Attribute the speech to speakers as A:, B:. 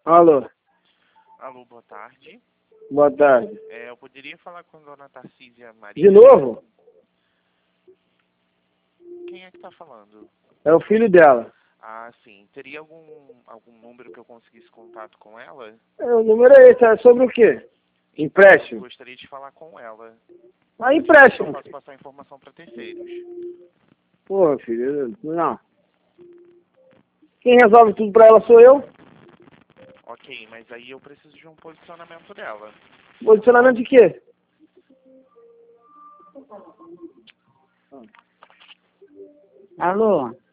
A: Alô,
B: Alô, boa tarde.
A: boa tarde.
B: Eu poderia falar com a dona Tarcísia Maria?
A: De novo?
B: Quem é que está falando?
A: É o filho dela.
B: Ah, sim. Teria algum número que eu conseguisse contato com ela?
A: O número é esse, é sobre o quê? Empréstimo.
B: Gostaria de falar com ela.
A: Ah,
B: Eu
A: empréstimo.
B: posso passar informação para terceiros.
A: Porra, filho, não. Quem resolve tudo pra ela sou eu.
B: Ok, mas aí eu preciso de um posicionamento dela.
A: Posicionamento de quê?
C: Alô?